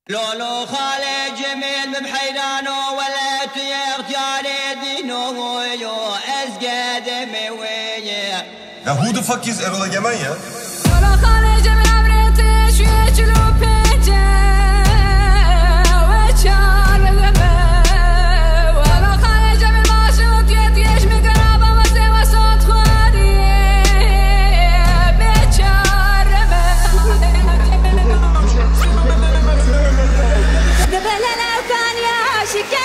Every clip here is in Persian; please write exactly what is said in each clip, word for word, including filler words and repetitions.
لولو خالي جميل بحيرانو ولا تيغتياري دينو ويو ازقاد مويه. Now who the fuck is Erol Egemen ya? لولو خالي جميل عمريتي شوية جلو بيجي وشار بذمه. ولو خالي جميل معشوق يتيش مقرابة وسوى صوت خوالي بيجار قبل لو كان يعشق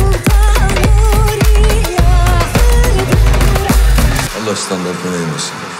Allah standartına inmesin.